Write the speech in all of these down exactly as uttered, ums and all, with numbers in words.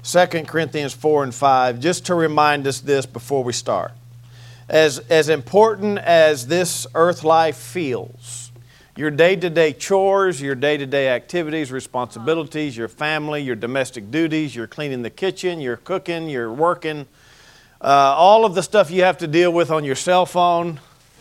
Second Corinthians four and five, just to remind us this before we start. As, as important as this earth life feels, your day-to-day chores, your day-to-day activities, responsibilities, your family, your domestic duties, you're cleaning the kitchen, you're cooking, you're working, uh, all of the stuff you have to deal with on your cell phone.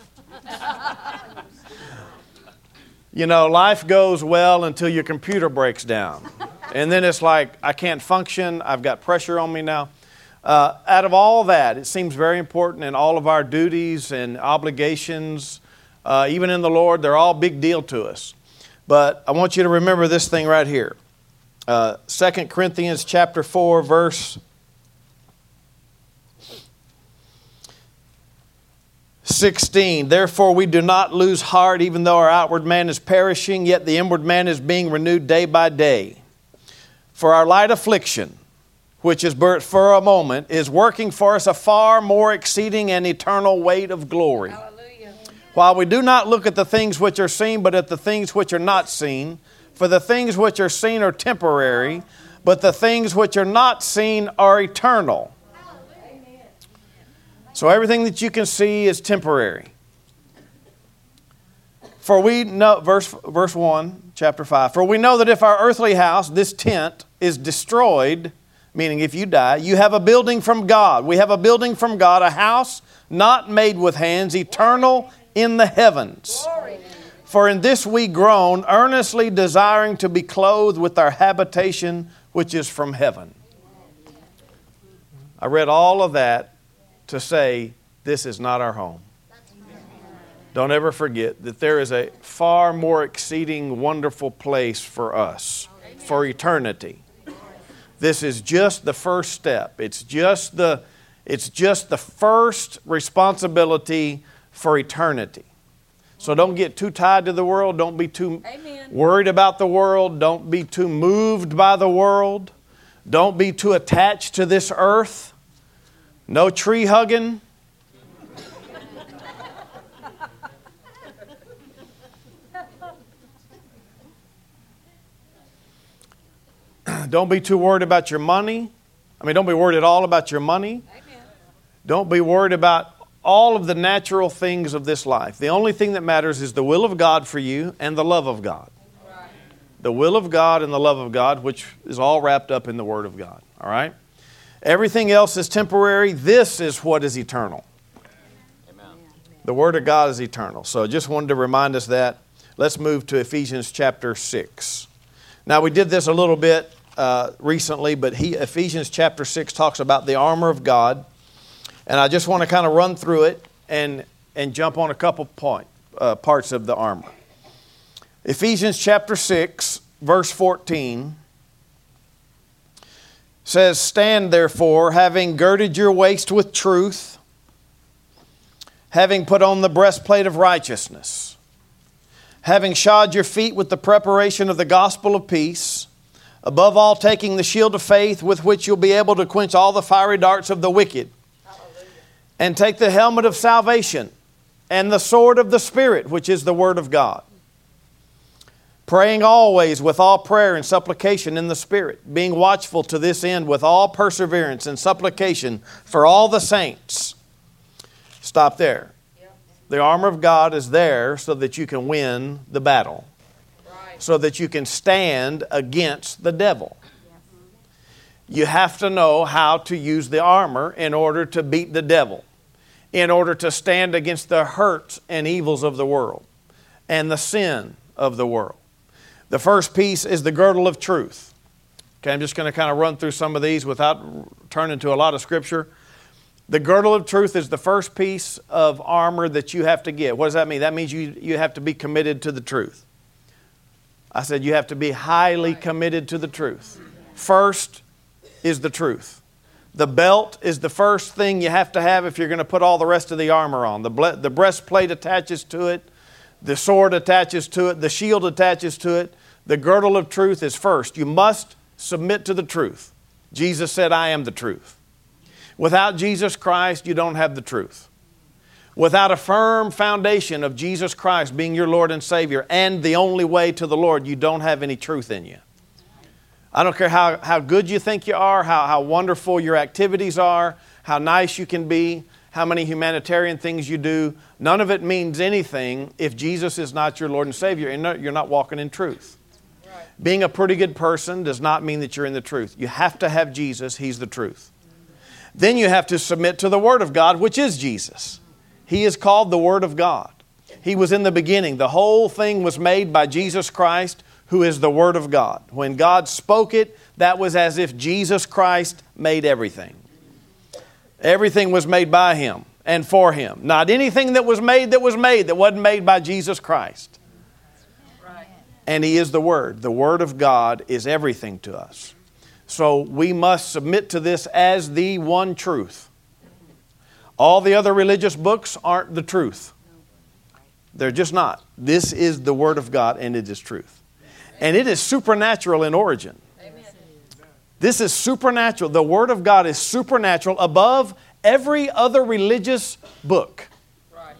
You know, life goes well until your computer breaks down. And then it's like, I can't function, I've got pressure on me now. Uh, out of all that, it seems very important in all of our duties and obligations, uh, even in the Lord, they're all big deal to us. But I want you to remember this thing right here. Uh, Second Corinthians chapter four, verse sixteen. Therefore we do not lose heart, even though our outward man is perishing, yet the inward man is being renewed day by day. For our light affliction, which is but for a moment, is working for us a far more exceeding and eternal weight of glory. Hallelujah. While we do not look at the things which are seen, but at the things which are not seen. For the things which are seen are temporary, but the things which are not seen are eternal. Hallelujah. So everything that you can see is temporary. For we know, verse, verse one, chapter five, for we know that if our earthly house, this tent, is destroyed, meaning if you die, you have a building from God. We have a building from God, a house not made with hands, eternal in the heavens. For in this we groan, earnestly desiring to be clothed with our habitation, which is from heaven. I read all of that to say, this is not our home. Don't ever forget that there is a far more exceeding wonderful place for us, for eternity. This is just the first step. It's just the, it's just the first responsibility for eternity. So don't get too tied to the world. Don't be too Amen. Worried about the world. Don't be too moved by the world. Don't be too attached to this earth. No tree hugging. Don't be too worried about your money. I mean, don't be worried at all about your money. Amen. Don't be worried about all of the natural things of this life. The only thing that matters is the will of God for you and the love of God. Right. The will of God and the love of God, which is all wrapped up in the Word of God. All right? Everything else is temporary. This is what is eternal. Amen. The Word of God is eternal. So I just wanted to remind us that. Let's move to Ephesians chapter six. Now, we did this a little bit uh, recently, but he, Ephesians chapter six talks about the armor of God. And I just want to kind of run through it and, and jump on a couple point, uh, parts of the armor. Ephesians chapter six, verse fourteen says, stand therefore, having girded your waist with truth, having put on the breastplate of righteousness, having shod your feet with the preparation of the gospel of peace, above all taking the shield of faith with which you'll be able to quench all the fiery darts of the wicked, and take the helmet of salvation and the sword of the Spirit, which is the Word of God, praying always with all prayer and supplication in the Spirit, being watchful to this end with all perseverance and supplication for all the saints. Stop there. The armor of God is there so that you can win the battle, right. So that you can stand against the devil. Yes. You have to know how to use the armor in order to beat the devil, in order to stand against the hurts and evils of the world and the sin of the world. The first piece is the girdle of truth. Okay, I'm just going to kind of run through some of these without turning to a lot of scripture. The girdle of truth is the first piece of armor that you have to get. What does that mean? That means you, you have to be committed to the truth. I said you have to be highly committed to the truth. First is the truth. The belt is the first thing you have to have if you're going to put all the rest of the armor on. The, ble- the breastplate attaches to it. The sword attaches to it. The shield attaches to it. The girdle of truth is first. You must submit to the truth. Jesus said, I am the truth. Without Jesus Christ, you don't have the truth. Without a firm foundation of Jesus Christ being your Lord and Savior and the only way to the Lord, you don't have any truth in you. I don't care how, how good you think you are, how, how wonderful your activities are, how nice you can be, how many humanitarian things you do. None of it means anything if Jesus is not your Lord and Savior and you're not walking in truth. Right. Being a pretty good person does not mean that you're in the truth. You have to have Jesus. He's the truth. Mm-hmm. Then you have to submit to the Word of God, which is Jesus. He is called the Word of God. He was in the beginning. The whole thing was made by Jesus Christ, who is the Word of God. When God spoke it, that was as if Jesus Christ made everything. Everything was made by Him and for Him. Not anything that was made that was made that wasn't made by Jesus Christ. Right. And He is the Word. The Word of God is everything to us. So we must submit to this as the one truth. All the other religious books aren't the truth. They're just not. This is the Word of God, and it is truth. And it is supernatural in origin. Amen. This is supernatural. The Word of God is supernatural above every other religious book. Right.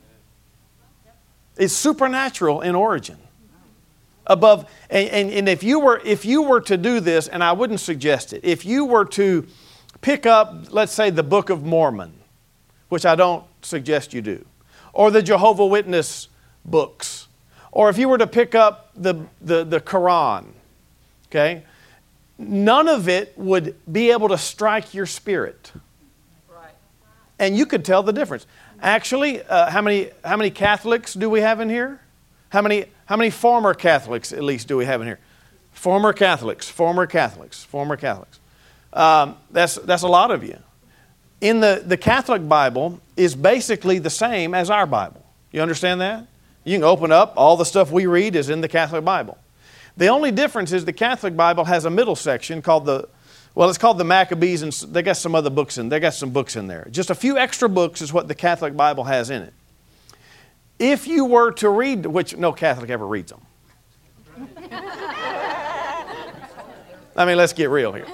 It's supernatural in origin. Above, and, and, and if you were if you were to do this, and I wouldn't suggest it, if you were to pick up, let's say, the Book of Mormon, which I don't suggest you do, or the Jehovah's Witness books, or if you were to pick up the, the, the Quran, okay, none of it would be able to strike your spirit. Right. And you could tell the difference. Actually, uh, how many how many Catholics do we have in here? How many how many former Catholics at least do we have in here? Former Catholics, former Catholics, former Catholics. Um, that's that's a lot of you. In the, the Catholic Bible is basically the same as our Bible. You understand that? You can open up, all the stuff we read is in the Catholic Bible. The only difference is the Catholic Bible has a middle section called the, well, it's called the Maccabees, and they got some other books in, they got some books in there. Just a few extra books is what the Catholic Bible has in it. If you were to read, which no Catholic ever reads them. I mean, let's get real here.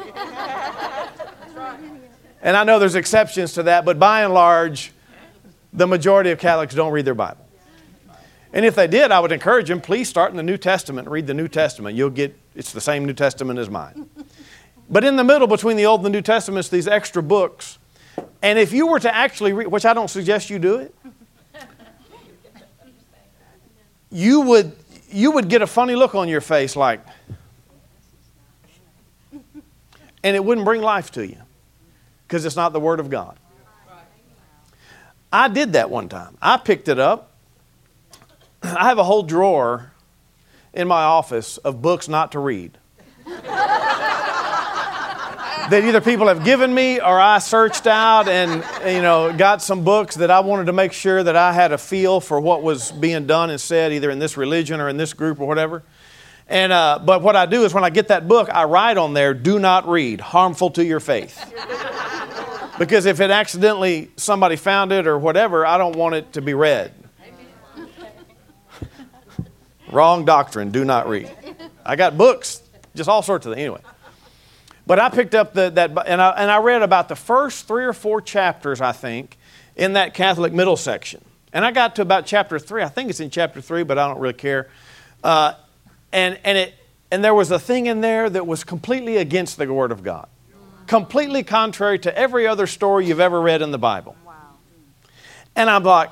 And I know there's exceptions to that, but by and large, the majority of Catholics don't read their Bible. And if they did, I would encourage them, please start in the New Testament and read the New Testament. You'll get, it's the same New Testament as mine. But in the middle between the Old and the New Testaments, these extra books. And if you were to actually read, which I don't suggest you do it, you would, you would get a funny look on your face like, and it wouldn't bring life to you. Because it's not the Word of God. I did that one time. I picked it up. I have a whole drawer in my office of books not to read. That either people have given me or I searched out and, you know, got some books that I wanted to make sure that I had a feel for what was being done and said either in this religion or in this group or whatever. And uh, but what I do is when I get that book, I write on there, do not read, harmful to your faith. Because if it accidentally, somebody found it or whatever, I don't want it to be read. Wrong doctrine, do not read. I got books, just all sorts of things. Anyway. But I picked up the, that, and I, and I read about the first three or four chapters, I think, in that Catholic middle section. And I got to about chapter three. I think it's in chapter three, but I don't really care. Uh, and, and, it, and there was a thing in there that was completely against the Word of God. Completely contrary to every other story you've ever read in the Bible. Wow. And I'm like,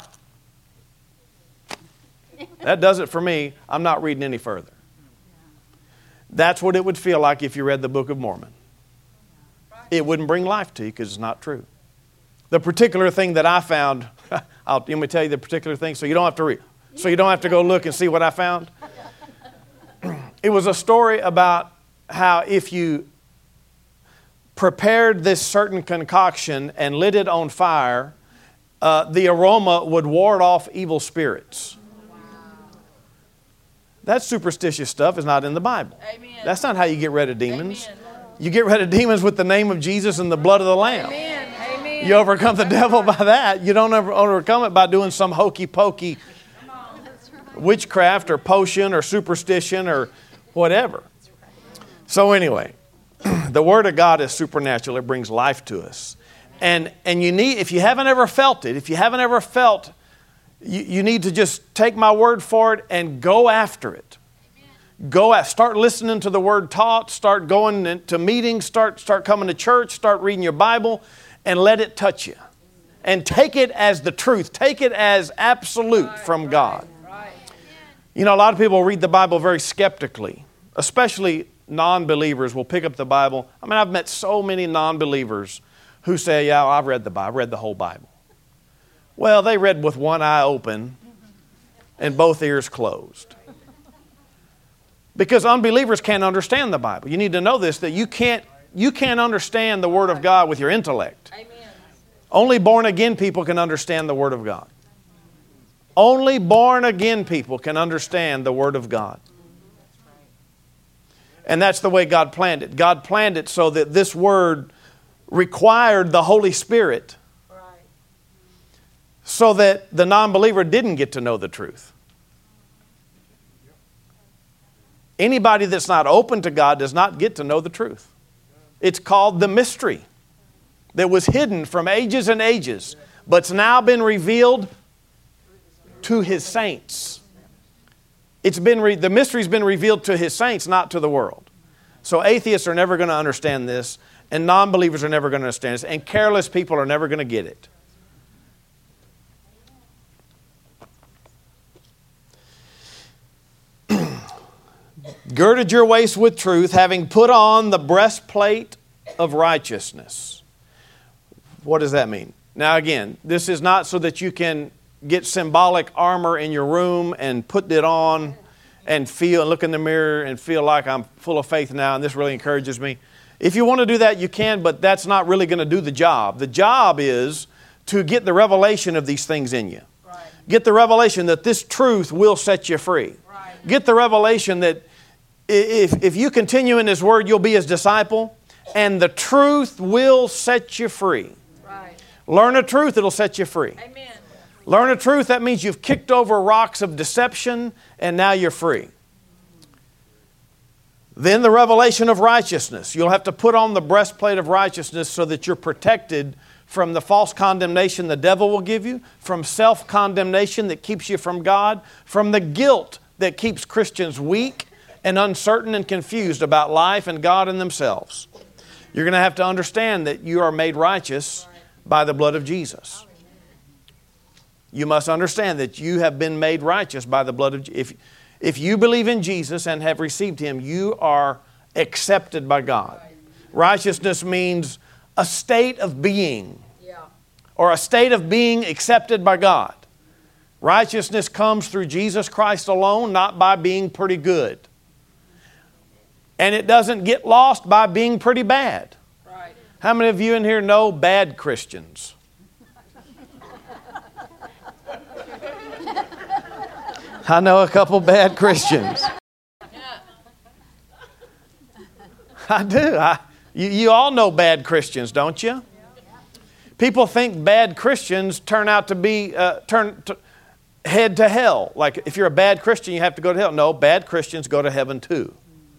that does it for me. I'm not reading any further. That's what it would feel like if you read the Book of Mormon. It wouldn't bring life to you because it's not true. The particular thing that I found, I'll, let me tell you the particular thing so you don't have to read. So you don't have to go look and see what I found. It was a story about how if you prepared this certain concoction and lit it on fire, uh, the aroma would ward off evil spirits. Wow. That superstitious stuff is not in the Bible. Amen. That's not how you get rid of demons. Amen. You get rid of demons with the name of Jesus and the blood of the Lamb. Amen. Amen. You overcome the devil by that. You don't ever overcome it by doing some hokey pokey witchcraft or potion or superstition or whatever. So anyway, the Word of God is supernatural. It brings life to us. And and you need, if you haven't ever felt it, if you haven't ever felt, you, you need to just take my word for it and go after it. Go out, start listening to the Word taught, start going to meetings, start, start coming to church, start reading your Bible, and let it touch you. And take it as the truth. Take it as absolute right, from God. Right, right. You know, a lot of people read the Bible very skeptically, especially non-believers will pick up the Bible. I mean, I've met so many non-believers who say, yeah, I've read the Bible, I've read the whole Bible. Well, they read with one eye open and both ears closed. Because unbelievers can't understand the Bible. You need to know this, that you can't, you can't understand the Word of God with your intellect. Amen. Only born-again people can understand the Word of God. Only born-again people can understand the Word of God. And that's the way God planned it. God planned it so that this Word required the Holy Spirit so that the non-believer didn't get to know the truth. Anybody that's not open to God does not get to know the truth. It's called the mystery that was hidden from ages and ages, but's now been revealed to His saints. It's been re- the mystery's been revealed to His saints, not to the world. So atheists are never going to understand this, and non-believers are never going to understand this, and careless people are never going to get it. Girded your waist with truth, having put on the breastplate of righteousness. What does that mean? Now again, this is not so that you can get symbolic armor in your room and put it on and feel and look in the mirror and feel like I'm full of faith now and this really encourages me. If you want to do that, you can, but that's not really going to do the job. The job is to get the revelation of these things in you. Right. Get the revelation that this truth will set you free. Right. Get the revelation that If, if you continue in His Word, you'll be His disciple, and the truth will set you free. Right. Learn a truth, it'll set you free. Amen. Learn a truth, that means you've kicked over rocks of deception, and now you're free. Then the revelation of righteousness. You'll have to put on the breastplate of righteousness so that you're protected from the false condemnation the devil will give you, from self-condemnation that keeps you from God, from the guilt that keeps Christians weak and uncertain and confused about life and God and themselves. You're going to have to understand that you are made righteous by the blood of Jesus. You must understand that you have been made righteous by the blood of Jesus. If, if you believe in Jesus and have received Him, you are accepted by God. Righteousness means a state of being, or a state of being accepted by God. Righteousness comes through Jesus Christ alone, not by being pretty good. And it doesn't get lost by being pretty bad. Right. How many of you in here know bad Christians? I know a couple bad Christians. I do. I, you, you all know bad Christians, don't you? People think bad Christians turn out to be, uh, turn to, head to hell. Like if you're a bad Christian, you have to go to hell. No, bad Christians go to heaven too.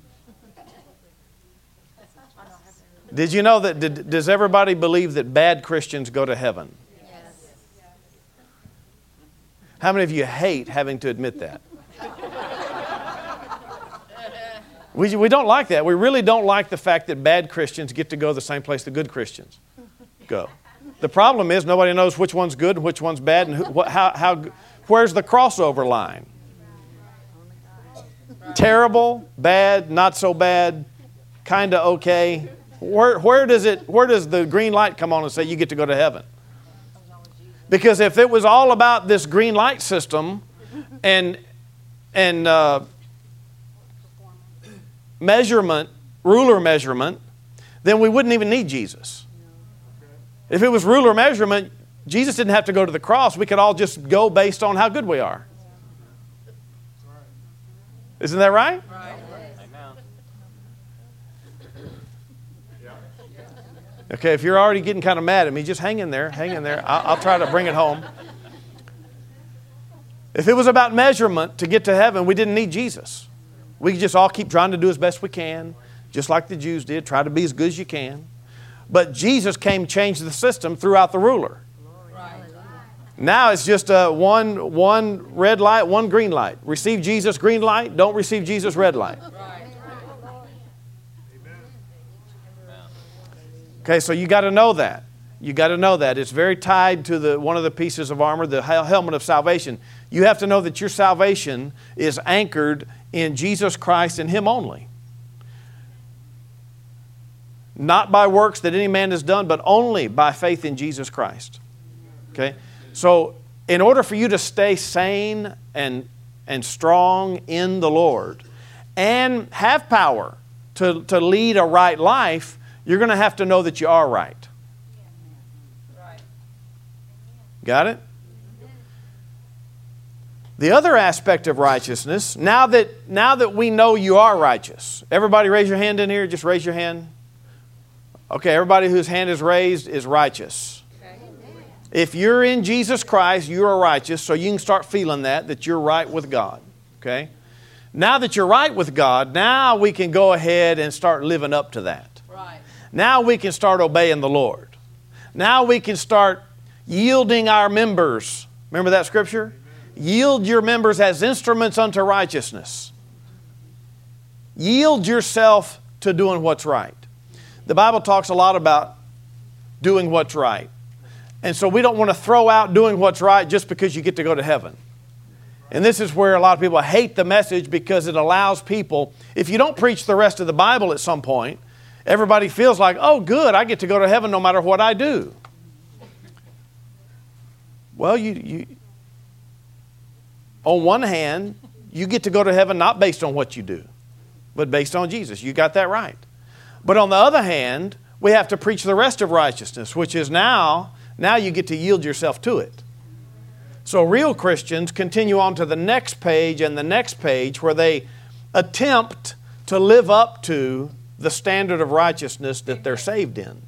Did you know that, did, does everybody believe that bad Christians go to heaven? Yes. How many of you hate having to admit that? we, we don't like that. We really don't like the fact that bad Christians get to go the same place the good Christians go. The problem is nobody knows which one's good and which one's bad and who, what, how, how, where's the crossover line? Terrible, bad, not so bad, kind of okay. Where, where does it? Where does the green light come on and say you get to go to heaven? Because if it was all about this green light system and and uh, measurement, ruler measurement, then we wouldn't even need Jesus. If it was ruler measurement, Jesus didn't have to go to the cross. We could all just go based on how good we are. Isn't that right? Right. Okay, if you're already getting kind of mad at me, just hang in there, hang in there. I'll, I'll try to bring it home. If it was about measurement to get to heaven, we didn't need Jesus. We could just all keep trying to do as best we can, just like the Jews did. Try to be as good as you can. But Jesus came to change the system throughout the ruler. Now it's just a one, one red light, one green light. Receive Jesus, green light. Don't receive Jesus, red light. Okay, so you got to know that. You got to know that. It's very tied to the one of the pieces of armor, the helmet of salvation. You have to know that your salvation is anchored in Jesus Christ and Him only. Not by works that any man has done, but only by faith in Jesus Christ. Okay? So, in order for you to stay sane and, and strong in the Lord and have power to, to lead a right life, you're going to have to know that you are right. Got it? The other aspect of righteousness, now that, now that we know you are righteous, everybody raise your hand in here, just raise your hand. Okay, everybody whose hand is raised is righteous. If you're in Jesus Christ, you are righteous, so you can start feeling that, that you're right with God. Okay? Now that you're right with God, now we can go ahead and start living up to that. Right. Now we can start obeying the Lord. Now we can start yielding our members. Remember that scripture? Yield your members as instruments unto righteousness. Yield yourself to doing what's right. The Bible talks a lot about doing what's right. And so we don't want to throw out doing what's right just because you get to go to heaven. And this is where a lot of people hate the message, because it allows people, if you don't preach the rest of the Bible at some point, everybody feels like, oh good, I get to go to heaven no matter what I do. Well, you, you on one hand, you get to go to heaven not based on what you do, but based on Jesus. You got that right. But on the other hand, we have to preach the rest of righteousness, which is now, now you get to yield yourself to it. So real Christians continue on to the next page and the next page, where they attempt to live up to the standard of righteousness that they're saved in.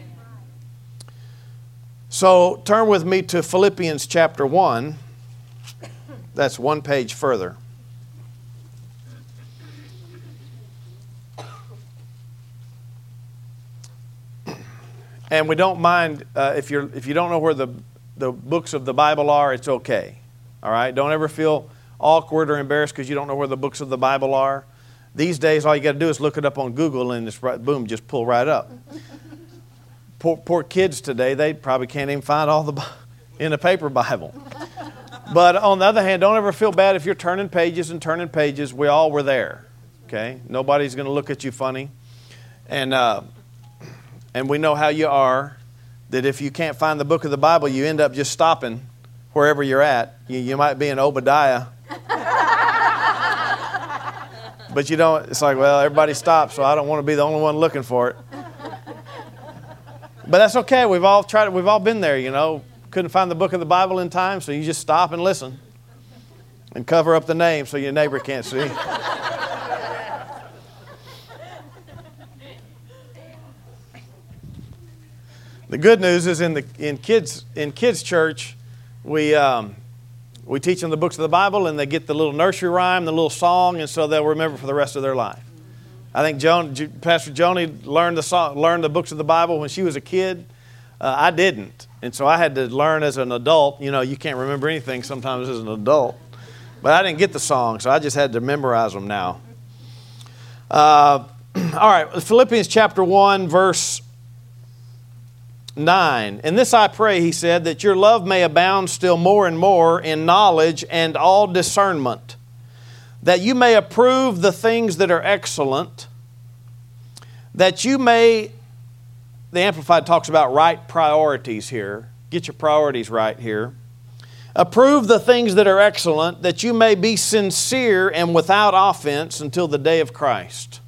So turn with me to Philippians chapter one. That's one page further. And we don't mind uh, if you're if you don't know where the, the books of the Bible are, it's okay. All right? Don't ever feel awkward or embarrassed because you don't know where the books of the Bible are. These days, all you got to do is look it up on Google and it's right, boom, just pull right up. Poor, poor kids today, they probably can't even find all the in a paper Bible. But on the other hand, don't ever feel bad if you're turning pages and turning pages. We all were there. Okay? Nobody's going to look at you funny. And uh, and we know how you are, that if you can't find the book of the Bible, you end up just stopping wherever you're at. You, you might be in Obadiah. But you don't, it's like, well, everybody stops, so I don't want to be the only one looking for it. But that's okay. We've all tried it. We've all been there, you know. Couldn't find the book of the Bible in time, so you just stop and listen. And cover up the name so your neighbor can't see. The good news is in the in kids in kids church, we um, we teach them the books of the Bible, and they get the little nursery rhyme, the little song, and so they'll remember for the rest of their life. I think Joan, Pastor Joni learned the song, learned the books of the Bible when she was a kid. Uh, I didn't, and so I had to learn as an adult. You know, you can't remember anything sometimes as an adult, but I didn't get the song, so I just had to memorize them now. Uh, all right, Philippians chapter one, verse nine. "In this I pray," he said, "that your love may abound still more and more in knowledge and all discernment, that you may approve the things that are excellent, that you may," the Amplified talks about right priorities here. Get your priorities right here. "Approve the things that are excellent, that you may be sincere and without offense until the day of Christ."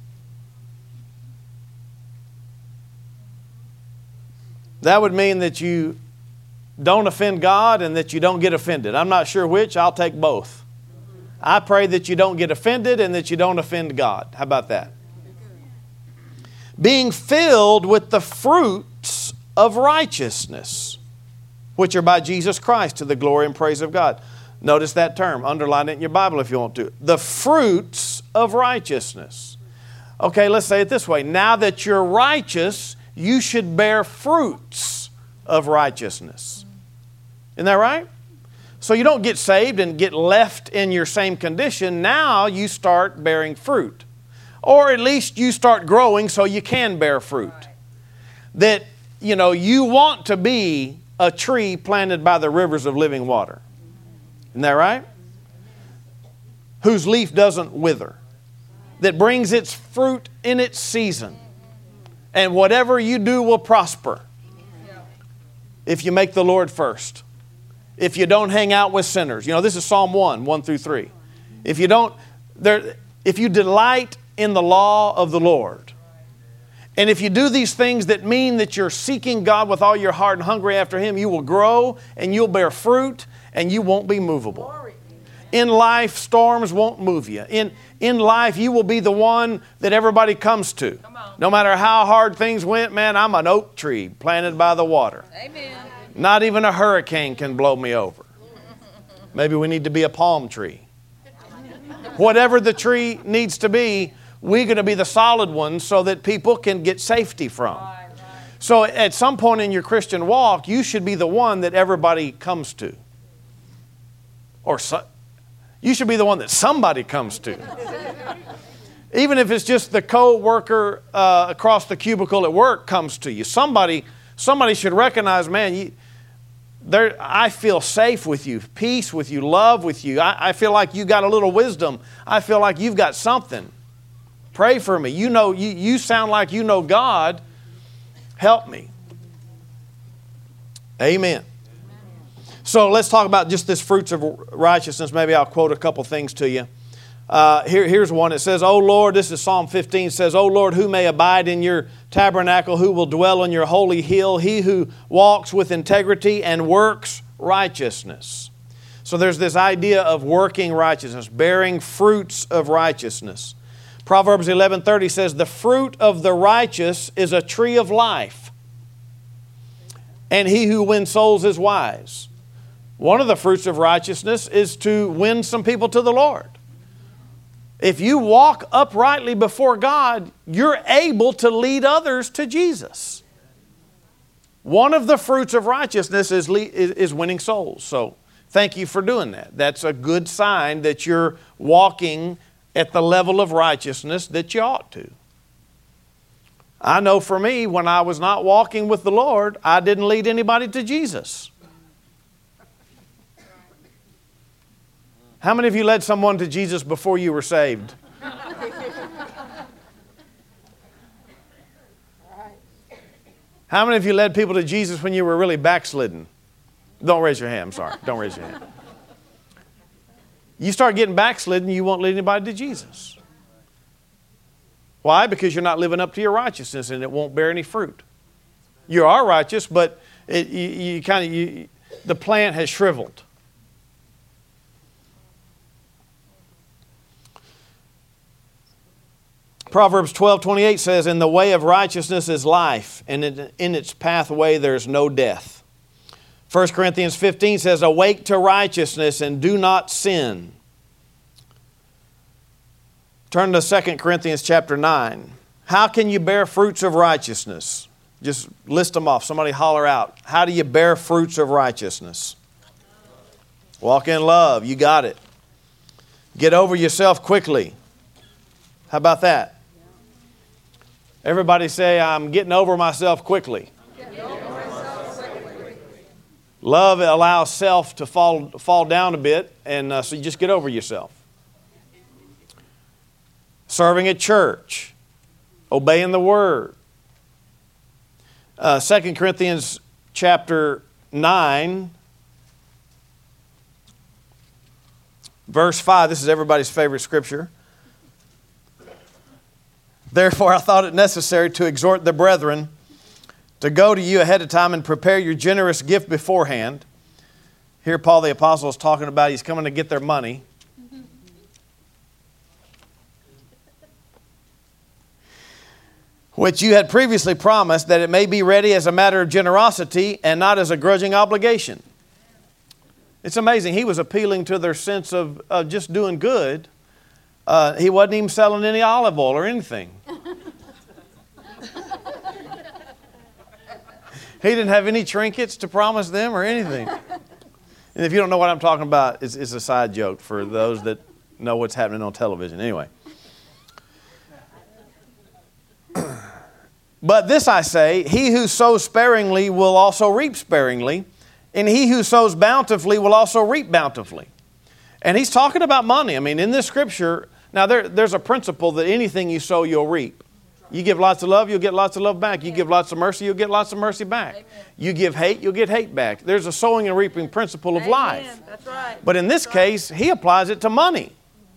That would mean that you don't offend God and that you don't get offended. I'm not sure which. I'll take both. I pray that you don't get offended and that you don't offend God. How about that? "Being filled with the fruits of righteousness, which are by Jesus Christ, to the glory and praise of God." Notice that term. Underline it in your Bible if you want to. The fruits of righteousness. Okay, let's say it this way. Now that you're righteous, you should bear fruits of righteousness. Isn't that right? So you don't get saved and get left in your same condition. Now you start bearing fruit. Or at least you start growing so you can bear fruit. That, you know, you want to be a tree planted by the rivers of living water. Isn't that right? Whose leaf doesn't wither. That brings its fruit in its season. And whatever you do will prosper. If you make the Lord first. If you don't hang out with sinners. You know, this is Psalm one, one through three. If you don't, there, if you delight in the law of the Lord, and if you do these things that mean that you're seeking God with all your heart and hungry after Him, you will grow and you'll bear fruit and you won't be movable. In life, storms won't move you. In, in life, you will be the one that everybody comes to. No matter how hard things went, man, I'm an oak tree planted by the water. Amen. Not even a hurricane can blow me over. Maybe we need to be a palm tree. Whatever the tree needs to be, we're going to be the solid ones so that people can get safety from. Right, right. So at some point in your Christian walk, you should be the one that everybody comes to. Or so, you should be the one that somebody comes to. Even if it's just the co-worker uh, across the cubicle at work comes to you. Somebody, somebody should recognize, man, you, there, I feel safe with you, peace with you, love with you. I, I feel like you got a little wisdom. I feel like you've got something. Pray for me. You know, you, you sound like you know God. Help me. Amen. So let's talk about just this fruits of righteousness. Maybe I'll quote a couple things to you. Uh, here, here's one. It says, "O Lord," this is Psalm fifteen, it says, "O Lord, who may abide in your tabernacle, who will dwell on your holy hill, he who walks with integrity and works righteousness." So there's this idea of working righteousness, bearing fruits of righteousness. Proverbs eleven thirty says, "The fruit of the righteous is a tree of life, and he who wins souls is wise." One of the fruits of righteousness is to win some people to the Lord. If you walk uprightly before God, you're able to lead others to Jesus. One of the fruits of righteousness is, le- is winning souls. So thank you for doing that. That's a good sign that you're walking at the level of righteousness that you ought to. I know for me, when I was not walking with the Lord, I didn't lead anybody to Jesus. How many of you led someone to Jesus before you were saved? How many of you led people to Jesus when you were really backslidden? Don't raise your hand. I'm sorry. Don't raise your hand. You start getting backslidden, you won't lead anybody to Jesus. Why? Because you're not living up to your righteousness and it won't bear any fruit. You are righteous, but it, you, you kind of you, the plant has shriveled. Proverbs twelve twenty-eight says, "In the way of righteousness is life, and in, in its pathway there is no death." First Corinthians fifteen says, "Awake to righteousness and do not sin." Turn to Second Corinthians chapter nine. How can you bear fruits of righteousness? Just list them off. Somebody holler out. How do you bear fruits of righteousness? Walk in love. You got it. Get over yourself quickly. How about that? Everybody say, "I'm getting over myself quickly." Love allows self to fall fall down a bit, and uh, so you just get over yourself. Serving at church, obeying the Word. Uh, Second Corinthians chapter nine, verse five. This is everybody's favorite scripture. "Therefore I thought it necessary to exhort the brethren to go to you ahead of time and prepare your generous gift beforehand." Here Paul the Apostle is talking about he's coming to get their money. "Which you had previously promised, that it may be ready as a matter of generosity and not as a grudging obligation." It's amazing. He was appealing to their sense of, of just doing good. Uh, he wasn't even selling any olive oil or anything. He didn't have any trinkets to promise them or anything. And if you don't know what I'm talking about, it's, it's a side joke for those that know what's happening on television. Anyway. But this I say, he who sows sparingly will also reap sparingly, and he who sows bountifully will also reap bountifully. And he's talking about money. I mean, in this scripture, now there, there's a principle that anything you sow, you'll reap. You give lots of love, you'll get lots of love back. You give lots of mercy, you'll get lots of mercy back. Amen. You give hate, you'll get hate back. There's a sowing and reaping principle of Amen. Life. That's right. But in this That's case, right. he applies it to money.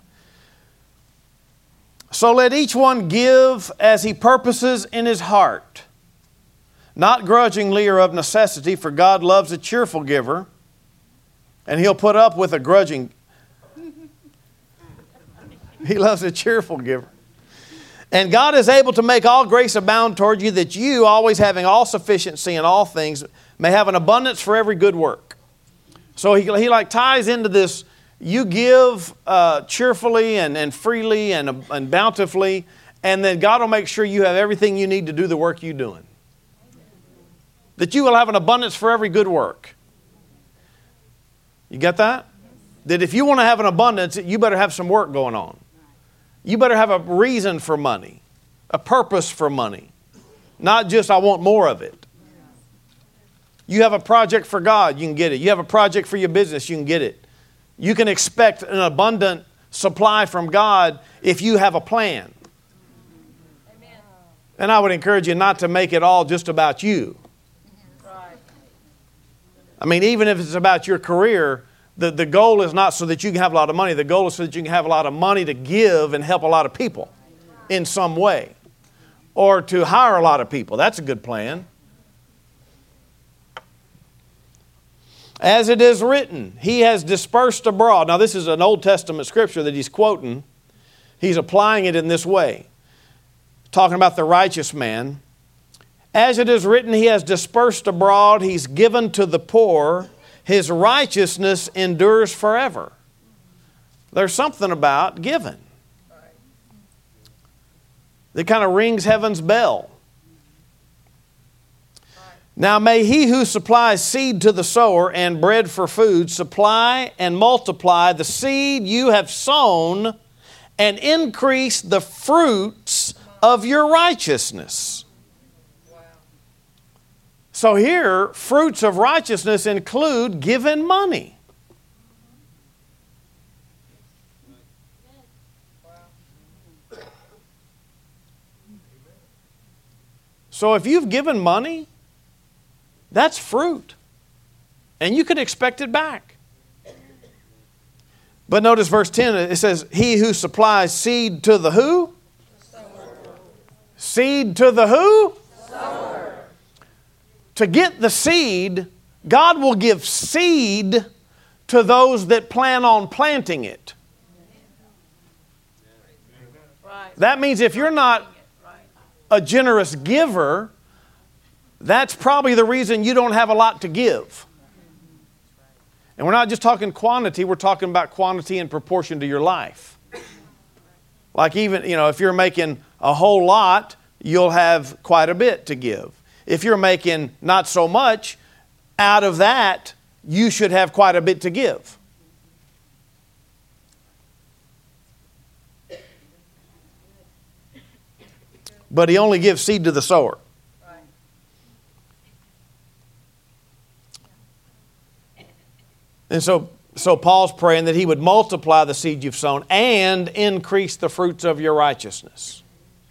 So let each one give as he purposes in his heart, not grudgingly or of necessity, for God loves a cheerful giver, and he'll put up with a grudging. He loves a cheerful giver. And God is able to make all grace abound toward you, that you, always having all sufficiency in all things, may have an abundance for every good work. So he, he like ties into this. You give uh, cheerfully and, and freely and, and bountifully, and then God will make sure you have everything you need to do the work you're doing. That you will have an abundance for every good work. You get that? That if you want to have an abundance, you better have some work going on. You better have a reason for money, a purpose for money, not just I want more of it. You have a project for God, you can get it. You have a project for your business, you can get it. You can expect an abundant supply from God if you have a plan. Amen. And I would encourage you not to make it all just about you. Right. I mean, even if it's about your career, the, the goal is not so that you can have a lot of money. The goal is so that you can have a lot of money to give and help a lot of people in some way. Or to hire a lot of people. That's a good plan. As it is written, he has dispersed abroad. Now this is an Old Testament scripture that he's quoting. He's applying it in this way. Talking about the righteous man. As it is written, he has dispersed abroad. He's given to the poor. His righteousness endures forever. There's something about giving that kind of rings heaven's bell. Now may he who supplies seed to the sower and bread for food supply and multiply the seed you have sown and increase the fruits of your righteousness. So here, fruits of righteousness include giving money. So if you've given money, that's fruit. And you could expect it back. But notice verse ten, it says, he who supplies seed to the who? Sower. Seed to the who? Sower. To get the seed, God will give seed to those that plan on planting it. Right. That means if you're not a generous giver, that's probably the reason you don't have a lot to give. And we're not just talking quantity, we're talking about quantity in proportion to your life. Like even, you know, if you're making a whole lot, you'll have quite a bit to give. If you're making not so much, out of that, you should have quite a bit to give. But he only gives seed to the sower. And so, so Paul's praying that he would multiply the seed you've sown and increase the fruits of your righteousness.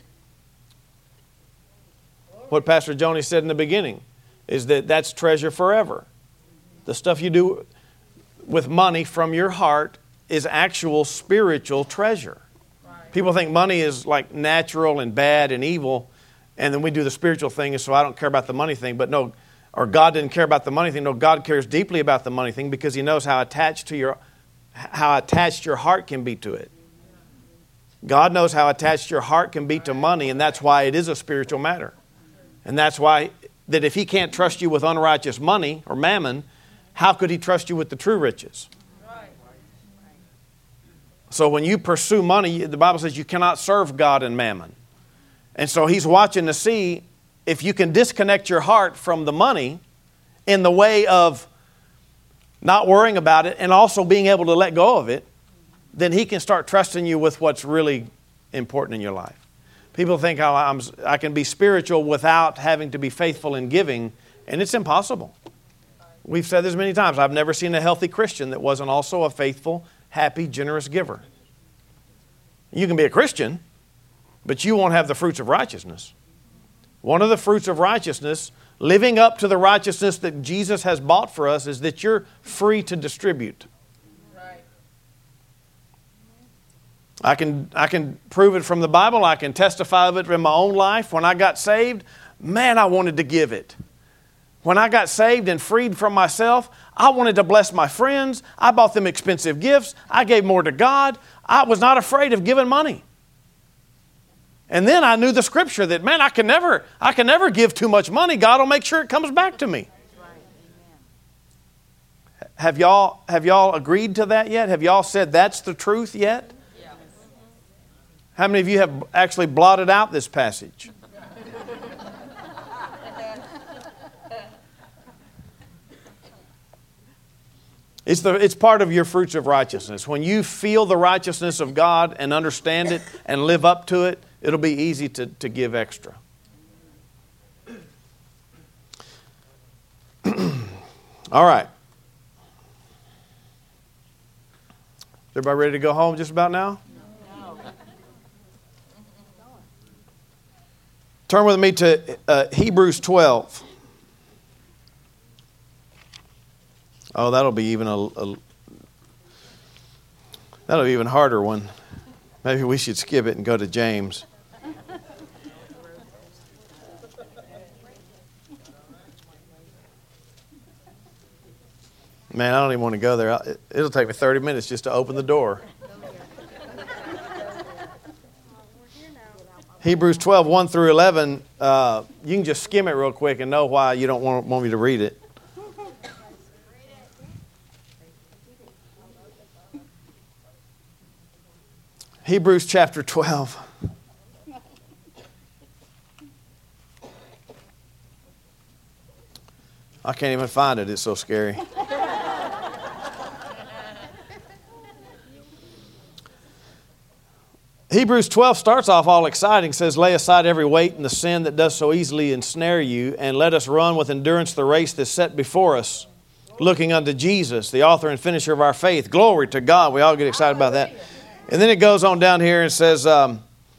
What Pastor Joni said in the beginning is that that's treasure forever. The stuff you do with money from your heart is actual spiritual treasure. People think money is like natural and bad and evil, and then we do the spiritual thing, and so I don't care about the money thing. But no, or God didn't care about the money thing. No, God cares deeply about the money thing because He knows how attached to your, how attached your heart can be to it. God knows how attached your heart can be to money, and that's why it is a spiritual matter. And that's why that if He can't trust you with unrighteous money or mammon, how could He trust you with the true riches? So when you pursue money, the Bible says you cannot serve God and mammon. And so He's watching to see if you can disconnect your heart from the money in the way of not worrying about it, and also being able to let go of it, then He can start trusting you with what's really important in your life. People think, oh, I'm, I can be spiritual without having to be faithful in giving, and it's impossible. We've said this many times. I've never seen a healthy Christian that wasn't also a faithful, happy, generous giver. You can be a Christian, but you won't have the fruits of righteousness. One of the fruits of righteousness, living up to the righteousness that Jesus has bought for us, is that you're free to distribute. Right. I can, I can prove it from the Bible. I can testify of it in my own life. When I got saved, man, I wanted to give it. When I got saved and freed from myself, I wanted to bless my friends. I bought them expensive gifts. I gave more to God. I was not afraid of giving money. And then I knew the scripture that, man, I can never, I can never give too much money. God will make sure it comes back to me. Have y'all, have y'all agreed to that yet? Have y'all said that's the truth yet? Yes. How many of you have actually blotted out this passage? It's, the, it's part of your fruits of righteousness. When you feel the righteousness of God and understand it and live up to it, it'll be easy to, to give extra. All right. Is everybody ready to go home just about now? No. Turn with me to uh, Hebrews twelve. Oh, that'll be even a, a that'll be even harder one. Maybe we should skip it and go to James. Man, I don't even want to go there. It'll take me thirty minutes just to open the door. Hebrews twelve, one through eleven. Uh, you can just skim it real quick and know why you don't want, want me to read it. Hebrews chapter twelve. I can't even find it. It's so scary. Hebrews twelve starts off all exciting. It says, lay aside every weight and the sin that does so easily ensnare you, and let us run with endurance the race that's set before us, looking unto Jesus, the author and finisher of our faith. Glory to God. We all get excited about that. And then it goes on down here and says, um,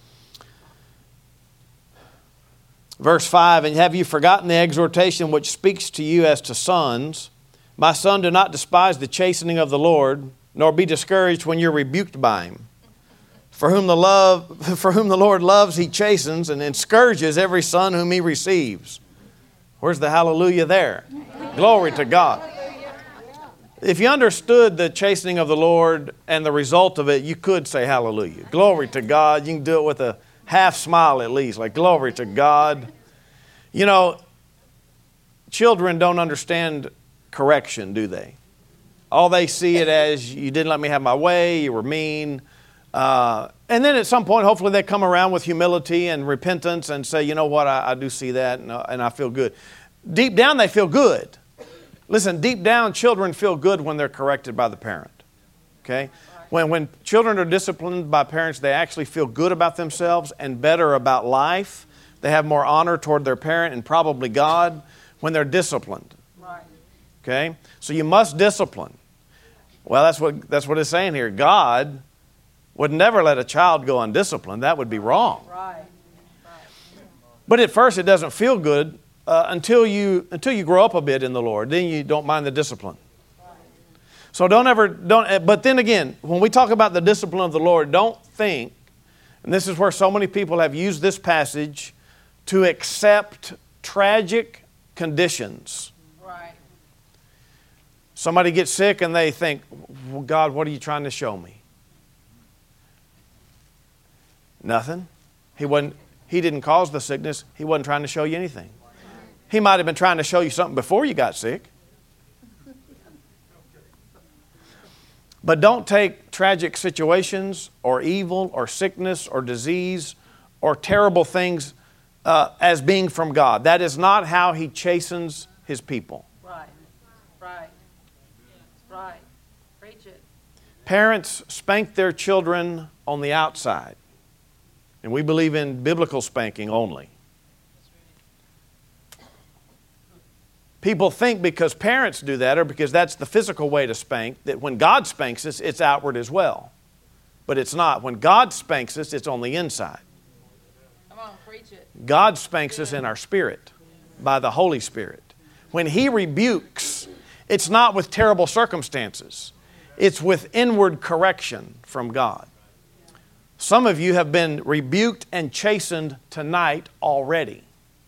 verse five, and have you forgotten the exhortation which speaks to you as to sons? My son, do not despise the chastening of the Lord, nor be discouraged when you're rebuked by Him. For whom the love, for whom the Lord loves, He chastens and scourges every son whom He receives. Where's the hallelujah there? Glory to God. If you understood the chastening of the Lord and the result of it, you could say hallelujah. Glory to God. You can do it with a half smile at least, like glory to God. You know, children don't understand correction, do they? All they see it as, you didn't let me have my way, you were mean. Uh, and then at some point, hopefully they come around with humility and repentance and say, you know what, I, I do see that and, uh, and I feel good. Deep down, they feel good. Listen, deep down, children feel good when they're corrected by the parent. Okay? When, when children are disciplined by parents, they actually feel good about themselves and better about life. They have more honor toward their parent and probably God when they're disciplined. Okay? So you must discipline. Well, that's what, that's what it's saying here. God would never let a child go undisciplined. That would be wrong. But at first, it doesn't feel good. Uh, until you until you grow up a bit in the Lord, then you don't mind the discipline. So don't ever don't. But then again, when we talk about the discipline of the Lord, don't think, and this is where so many people have used this passage to accept tragic conditions. Right. Somebody gets sick and they think, well, God, what are you trying to show me? Nothing. He wasn't. He didn't cause the sickness. He wasn't trying to show you anything. He might have been trying to show you something before you got sick. But don't take tragic situations or evil or sickness or disease or terrible things uh, as being from God. That is not how He chastens His people. Right. Right. Right. Preach it. Parents spank their children on the outside. And we believe in biblical spanking only. People think because parents do that or because that's the physical way to spank, that when God spanks us, it's outward as well. But it's not. When God spanks us, it's on the inside. Come on, preach it. God spanks us in our spirit by the Holy Spirit. When He rebukes, it's not with terrible circumstances. It's with inward correction from God. Some of you have been rebuked and chastened tonight already.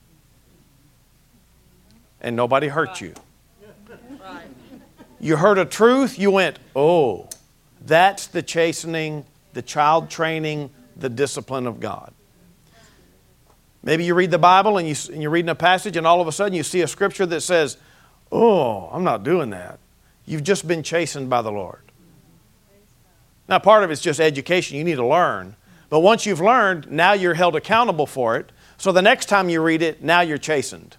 And nobody hurt you. Right. You heard a truth, you went, oh, that's the chastening, the child training, the discipline of God. Maybe you read the Bible and, you, and you're reading a passage and all of a sudden you see a scripture that says, oh, I'm not doing that. You've just been chastened by the Lord. Now, part of it's just education. You need to learn. But once you've learned, now you're held accountable for it. So the next time you read it, now you're chastened.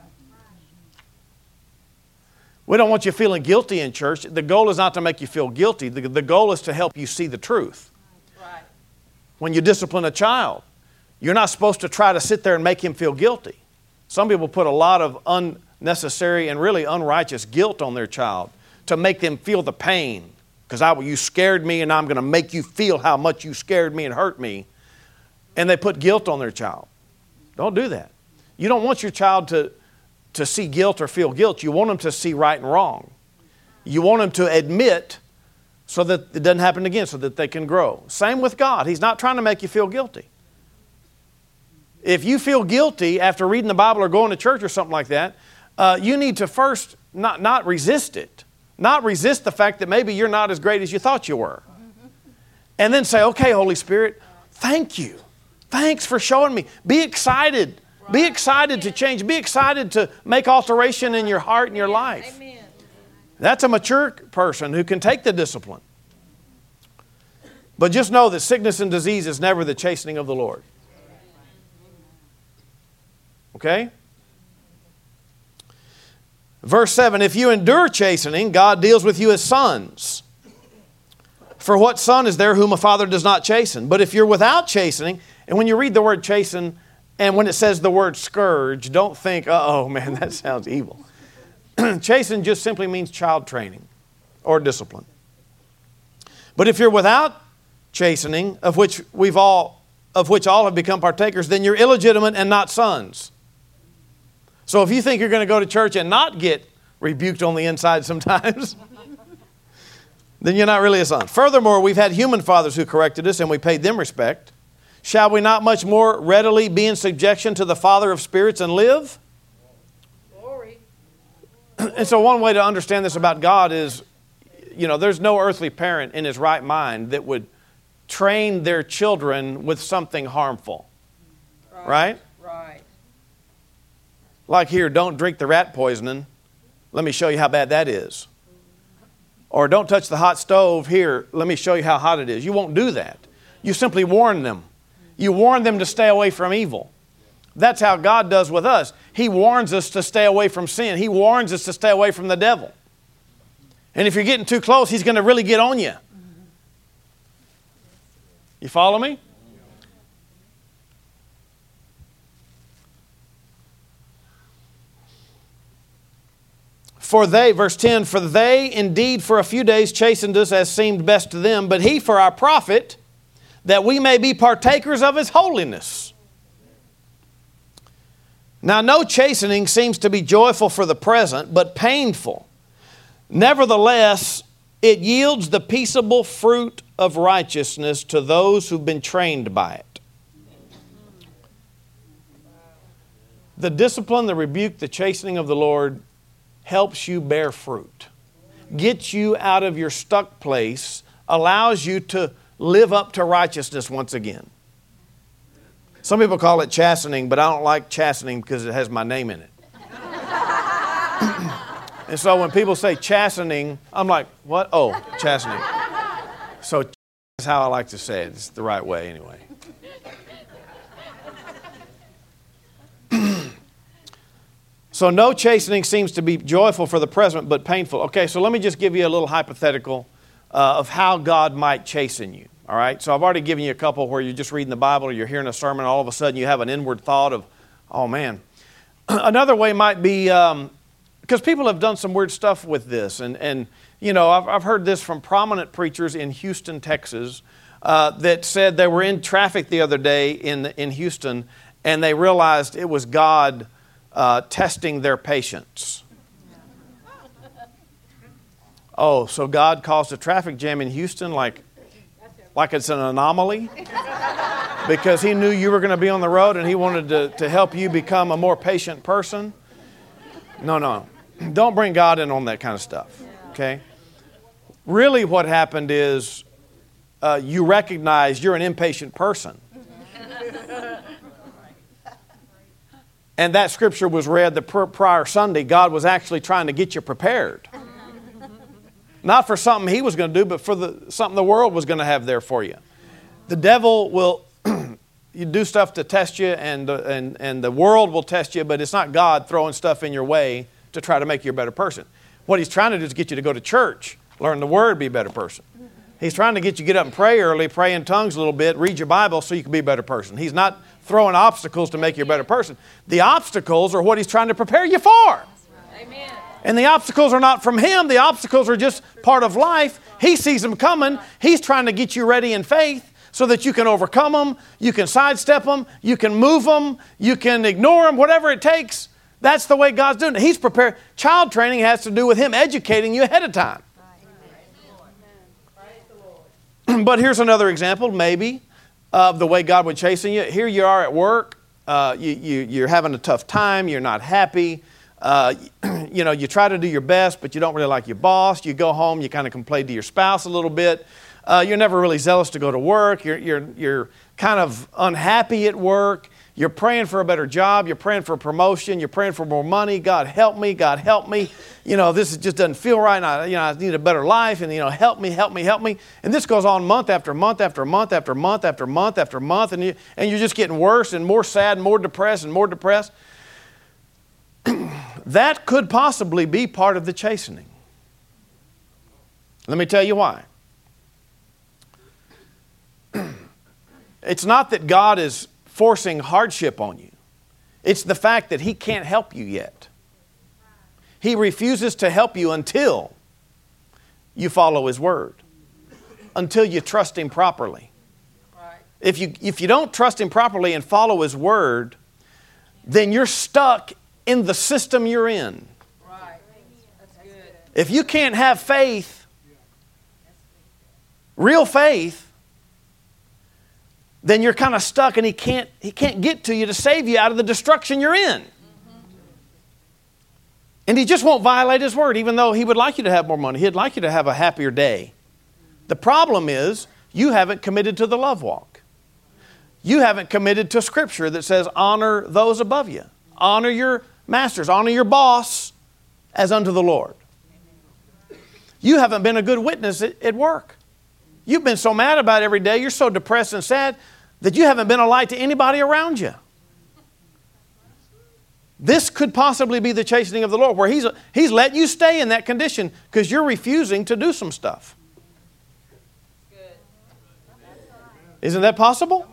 We don't want you feeling guilty in church. The goal is not to make you feel guilty. The, the goal is to help you see the truth. Right. When you discipline a child, you're not supposed to try to sit there and make him feel guilty. Some people put a lot of unnecessary and really unrighteous guilt on their child to make them feel the pain. Because I, you scared me and I'm going to make you feel how much you scared me and hurt me. And they put guilt on their child. Don't do that. You don't want your child to, to see guilt or feel guilt. You want them to see right and wrong. You want them to admit so that it doesn't happen again, so that they can grow. Same with God. He's not trying to make you feel guilty. If you feel guilty after reading the Bible or going to church or something like that, uh, you need to first not, not resist it. Not resist the fact that maybe you're not as great as you thought you were. And then say, okay, Holy Spirit, thank you. Thanks for showing me. Be excited. Be excited to change. Be excited to make alteration in your heart and your life. Amen. That's a mature person who can take the discipline. But just know that sickness and disease is never the chastening of the Lord. Okay? Verse seven, if you endure chastening, God deals with you as sons. For what son is there whom a father does not chasten? But if you're without chastening, and when you read the word chasten, and when it says the word scourge, don't think, uh-oh, man, that sounds evil. Chasten just simply means child training or discipline. But if you're without chastening, of which we've all, of which all have become partakers, then you're illegitimate and not sons. So if you think you're going to go to church and not get rebuked on the inside sometimes, then you're not really a son. Furthermore, we've had human fathers who corrected us and we paid them respect. Shall we not much more readily be in subjection to the Father of spirits and live? Glory. And so one way to understand this about God is, you know, there's no earthly parent in his right mind that would train their children with something harmful. Right? Right? Right. Like here, don't drink the rat poisoning. Let me show you how bad that is. Or don't touch the hot stove. Here, let me show you how hot it is. You won't do that. You simply warn them. You warn them to stay away from evil. That's how God does with us. He warns us to stay away from sin. He warns us to stay away from the devil. And if you're getting too close, He's going to really get on you. You follow me? For they, verse ten, for they indeed for a few days chastened us as seemed best to them, but He for our profit, that we may be partakers of His holiness. Now no chastening seems to be joyful for the present, but painful. Nevertheless, it yields the peaceable fruit of righteousness to those who've been trained by it. The discipline, the rebuke, the chastening of the Lord helps you bear fruit, gets you out of your stuck place, allows you to live up to righteousness once again. Some people call it chastening, but I don't like chastening because it has my name in it. And so when people say chastening, I'm like, what? Oh, chastening. So that's how I like to say it. It's the right way anyway. So no chastening seems to be joyful for the present, but painful. Okay, so let me just give you a little hypothetical uh, of how God might chasten you. All right, so I've already given you a couple where you're just reading the Bible or you're hearing a sermon, and all of a sudden you have an inward thought of, oh man. Another way might be, um, because people have done some weird stuff with this, and, and you know, I've, I've heard this from prominent preachers in Houston, Texas, uh, that said they were in traffic the other day in, in Houston, and they realized it was God uh, testing their patience. Oh, so God caused a traffic jam in Houston like, like it's an anomaly? Because he knew you were going to be on the road and he wanted to, to help you become a more patient person? No, no. Don't bring God in on that kind of stuff. Okay? Really what happened is uh, you recognize you're an impatient person. And that scripture was read the prior Sunday. God was actually trying to get you prepared. Not for something he was going to do, but for the something the world was going to have there for you. The devil will you do stuff to test you, and, uh, and, and the world will test you, but it's not God throwing stuff in your way to try to make you a better person. What he's trying to do is get you to go to church, learn the Word, be a better person. He's trying to get you to get up and pray early, pray in tongues a little bit, read your Bible so you can be a better person. He's not throwing obstacles to make you a better person. The obstacles are what he's trying to prepare you for. Amen. And the obstacles are not from him. The obstacles are just part of life. He sees them coming. He's trying to get you ready in faith so that you can overcome them, you can sidestep them, you can move them, you can ignore them, whatever it takes. That's the way God's doing it. He's prepared. Child training has to do with him educating you ahead of time. But here's another example, maybe, of the way God would chasten you. Here you are at work. Uh, you, you, you're having a tough time. You're not happy. Uh, you know, you try to do your best, but you don't really like your boss. You go home, you kind of complain to your spouse a little bit. Uh, you're never really zealous to go to work. You're, you're, you're kind of unhappy at work. You're praying for a better job. You're praying for a promotion. You're praying for more money. God help me. God help me. You know, this just doesn't feel right. And I, you know, I need a better life. And, you know, help me, help me, help me. And this goes on month after month after month after month after month after month. And, you, and you're just getting worse and more sad and more depressed and more depressed. That could possibly be part of the chastening. Let me tell you why. It's not that God is forcing hardship on you. It's the fact that he can't help you yet. He refuses to help you until you follow his word, until you trust him properly. Right. If you, if you don't trust him properly and follow his word, then you're stuck in the system you're in. Right. That's good. If you can't have faith, real faith, then you're kind of stuck and he can't, he can't get to you to save you out of the destruction you're in. Mm-hmm. And he just won't violate his word, even though he would like you to have more money. He'd like you to have a happier day. The problem is you haven't committed to the love walk. You haven't committed to Scripture that says honor those above you. Honor your masters. Honor your boss as unto the Lord. You haven't been a good witness at, at work. You've been so mad about it every day. You're so depressed and sad that you haven't been a light to anybody around you. This could possibly be the chastening of the Lord, where He's, he's letting you stay in that condition because you're refusing to do some stuff. Isn't that possible?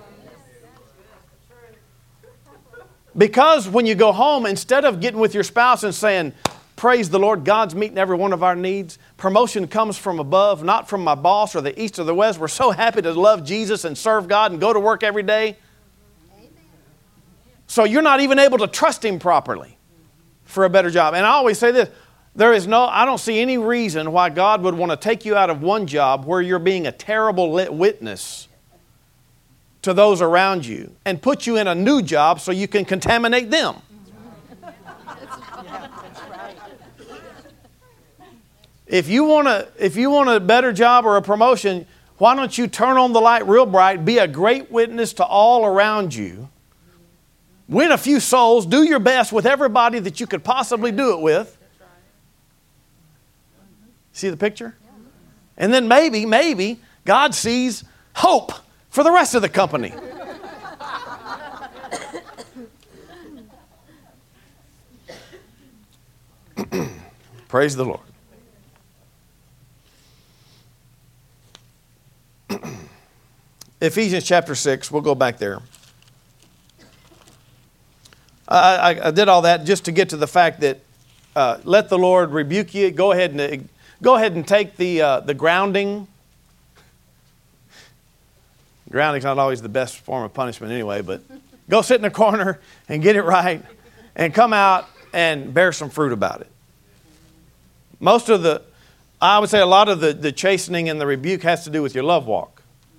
Because when you go home, instead of getting with your spouse and saying, praise the Lord, God's meeting every one of our needs. Promotion comes from above, not from my boss or the east or the west. We're so happy to love Jesus and serve God and go to work every day. Amen. So you're not even able to trust Him properly for a better job. And I always say this, there is no, I don't see any reason why God would want to take you out of one job where you're being a terrible witness to those around you and put you in a new job so you can contaminate them. If you want a, if you want a better job or a promotion, why don't you turn on the light real bright, be a great witness to all around you, win a few souls, do your best with everybody that you could possibly do it with. See the picture? And then maybe, maybe God sees hope for the rest of the company. Praise the Lord. Ephesians chapter six, we'll go back there. I, I, I did all that just to get to the fact that uh, let the Lord rebuke you. Go ahead and go ahead and take the uh, the grounding. Grounding's not always the best form of punishment anyway, but go sit in a corner and get it right, and come out and bear some fruit about it. Most of the, I would say, a lot of the, the chastening and the rebuke has to do with your love walk.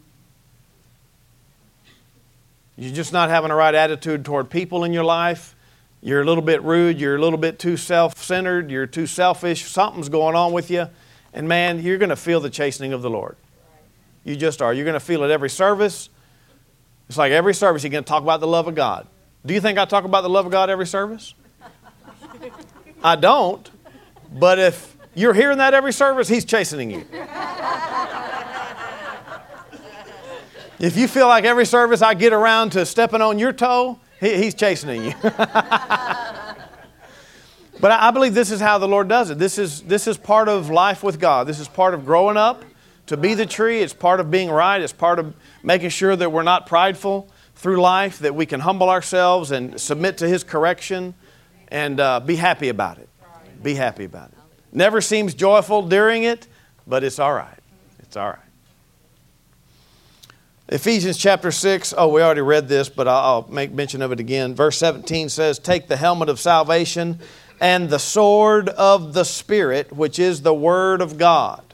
You're just not having a right attitude toward people in your life. You're a little bit rude. You're a little bit too self-centered. You're too selfish. Something's going on with you. And man, you're going to feel the chastening of the Lord. You just are. You're going to feel it every service. It's like every service you're going to talk about the love of God. Do you think I talk about the love of God every service? I don't. But if you're hearing that every service, He's chastening you. If you feel like every service I get around to stepping on your toe, he, He's chastening you. But I, I believe this is how the Lord does it. This is, this is part of life with God. This is part of growing up to be the tree. It's part of being right. It's part of making sure that we're not prideful through life, that we can humble ourselves and submit to His correction and uh, be happy about it. Be happy about it. Never seems joyful during it, but it's all right. It's all right. Ephesians chapter six, oh, we already read this, but I'll make mention of it again. Verse seventeen says, take the helmet of salvation and the sword of the Spirit, which is the Word of God.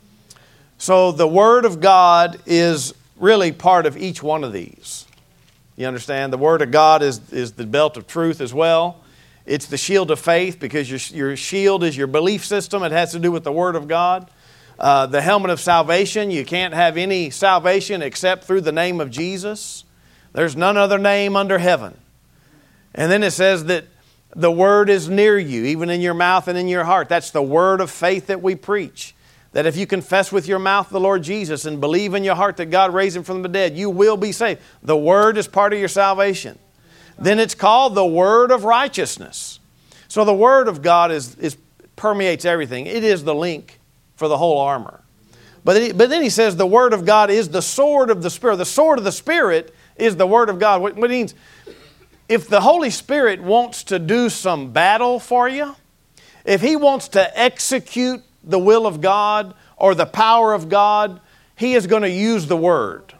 So the Word of God is really part of each one of these. You understand? The Word of God is, is the belt of truth as well. It's the shield of faith because your, your shield is your belief system. It has to do with the Word of God. Uh, the helmet of salvation, you can't have any salvation except through the name of Jesus. There's none other name under heaven. And then it says that the Word is near you, even in your mouth and in your heart. That's the word of faith that we preach. That if you confess with your mouth the Lord Jesus and believe in your heart that God raised Him from the dead, you will be saved. The Word is part of your salvation. Then it's called the Word of righteousness. So the Word of God is, is permeates everything. It is the link for the whole armor. But, it, but then he says the Word of God is the sword of the Spirit. The sword of the Spirit is the Word of God. What, what means, if the Holy Spirit wants to do some battle for you, if He wants to execute the will of God or the power of God, He is going to use the Word.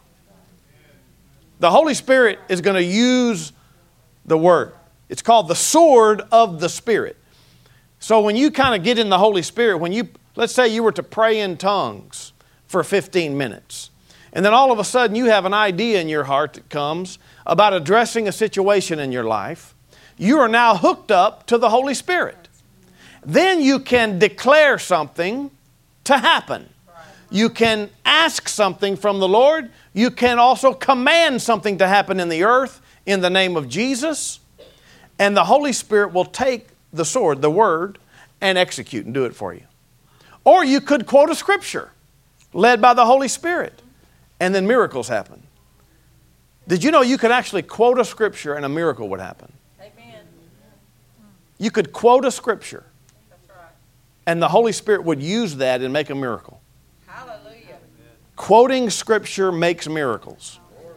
The Holy Spirit is going to use the Word. It's called the sword of the Spirit. So when you kind of get in the Holy Spirit, when you, let's say you were to pray in tongues for fifteen minutes, and then all of a sudden you have an idea in your heart that comes about addressing a situation in your life, you are now hooked up to the Holy Spirit. Then you can declare something to happen. You can ask something from the Lord. You can also command something to happen in the earth in the name of Jesus. And the Holy Spirit will take the sword, the Word, and execute and do it for you. Or you could quote a scripture led by the Holy Spirit, and then miracles happen. Did you know you could actually quote a scripture and a miracle would happen? Amen. You could quote a scripture, That's right. and the Holy Spirit would use that and make a miracle. Hallelujah. Quoting scripture makes miracles.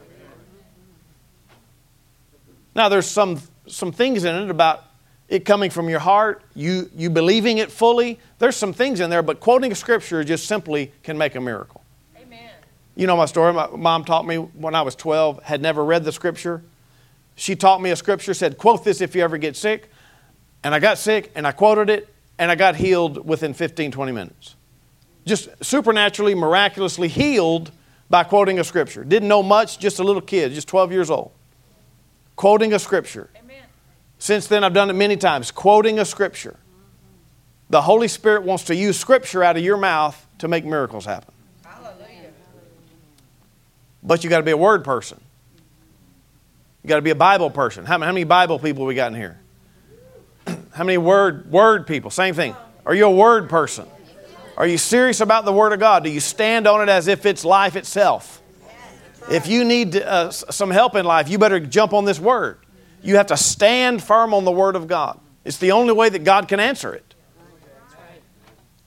Now there's some, some things in it about it coming from your heart, you, you believing it fully. There's some things in there, but quoting a scripture just simply can make a miracle. Amen. You know my story. My mom taught me when I was twelve, had never read the scripture. She taught me a scripture, said, quote this if you ever get sick. And I got sick, and I quoted it, and I got healed within fifteen, twenty minutes. Just supernaturally, miraculously healed by quoting a scripture. Didn't know much, just a little kid, just twelve years old. Quoting a scripture. Amen. Since then, I've done it many times, quoting a scripture. The Holy Spirit wants to use scripture out of your mouth to make miracles happen. Hallelujah. But you got to be a word person. You got to be a Bible person. How, how many Bible people we got in here? How many word word people? Same thing. Are you a word person? Are you serious about the Word of God? Do you stand on it as if it's life itself? If you need uh, some help in life, you better jump on this Word. You have to stand firm on the Word of God. It's the only way that God can answer it.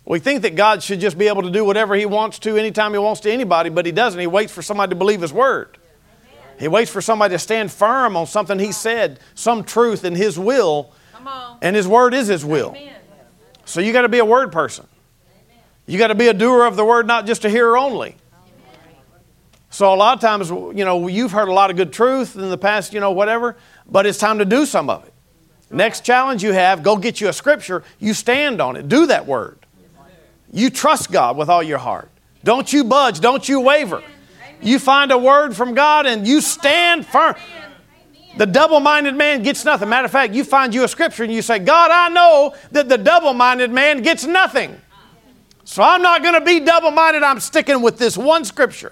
We think that God should just be able to do whatever He wants to anytime He wants to anybody, but He doesn't. He waits for somebody to believe His Word. He waits for somebody to stand firm on something He said, some truth in His will, and His Word is His will. Amen. So you got to be a Word person. You got to be a doer of the Word, not just a hearer only. So a lot of times, you know, you've heard a lot of good truth in the past, you know, whatever, but it's time to do some of it. Next challenge you have, go get you a scripture, you stand on it, do that Word. You trust God with all your heart. Don't you budge, don't you waver. You find a word from God and you stand firm. The double-minded man gets nothing. Matter of fact, you find you a scripture and you say, God, I know that the double-minded man gets nothing. So I'm not going to be double-minded. I'm sticking with this one scripture.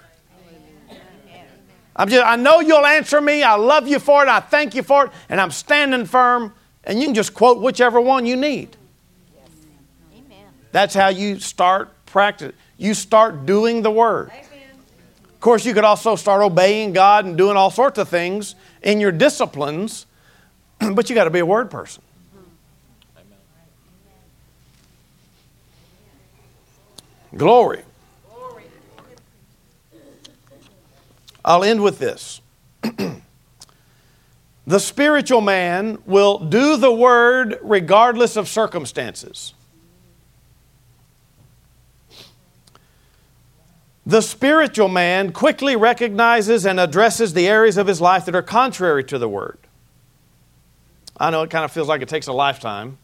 I'm just, I know you'll answer me. I love you for it. I thank you for it. And I'm standing firm. And you can just quote whichever one you need. That's how you start practice. You start doing the Word. Of course, you could also start obeying God and doing all sorts of things in your disciplines, but you got to be a Word person. Glory. I'll end with this. The spiritual man will do the Word regardless of circumstances. The spiritual man quickly recognizes and addresses the areas of his life that are contrary to the Word. I know it kind of feels like it takes a lifetime,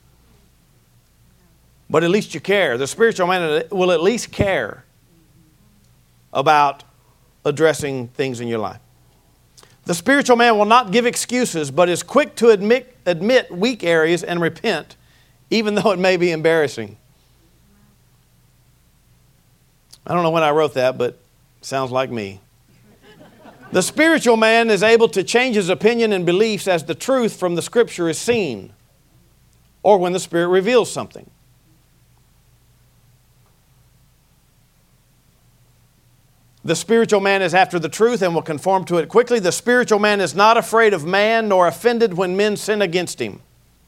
but at least you care. The spiritual man will at least care about addressing things in your life. The spiritual man will not give excuses, but is quick to admit, admit weak areas and repent, even though it may be embarrassing. I don't know when I wrote that, but it sounds like me. The spiritual man is able to change his opinion and beliefs as the truth from the Scripture is seen, or when the Spirit reveals something. The spiritual man is after the truth and will conform to it quickly. The spiritual man is not afraid of man nor offended when men sin against him.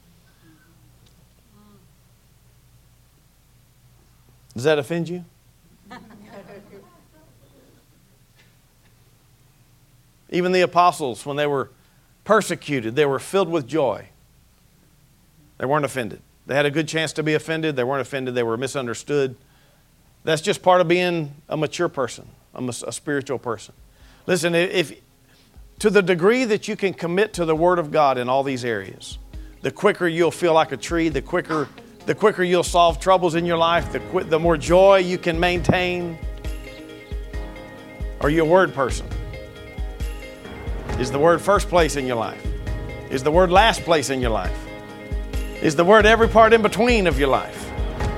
Does that offend you? Even the apostles, when they were persecuted, they were filled with joy. They weren't offended. They had a good chance to be offended. They weren't offended. They were misunderstood. That's just part of being a mature person, a, a spiritual person. Listen, if to the degree that you can commit to the Word of God in all these areas, the quicker you'll feel like a tree, the quicker, the quicker you'll solve troubles in your life, the, qu- the more joy you can maintain. Are you a Word person? Is the Word first place in your life? Is the Word last place in your life? Is the Word every part in between of your life?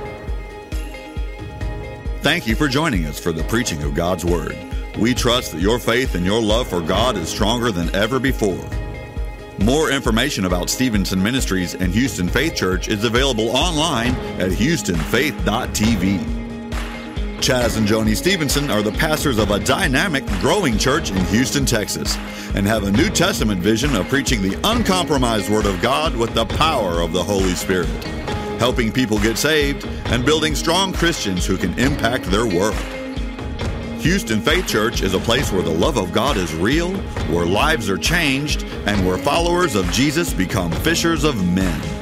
Thank you for joining us for the preaching of God's Word. We trust that your faith and your love for God is stronger than ever before. More information about Stevenson Ministries and Houston Faith Church is available online at houston faith dot t v. Chaz and Joni Stevenson are the pastors of a dynamic, growing church in Houston, Texas, and have a New Testament vision of preaching the uncompromised Word of God with the power of the Holy Spirit, helping people get saved and building strong Christians who can impact their world. Houston Faith Church is a place where the love of God is real, where lives are changed, and where followers of Jesus become fishers of men.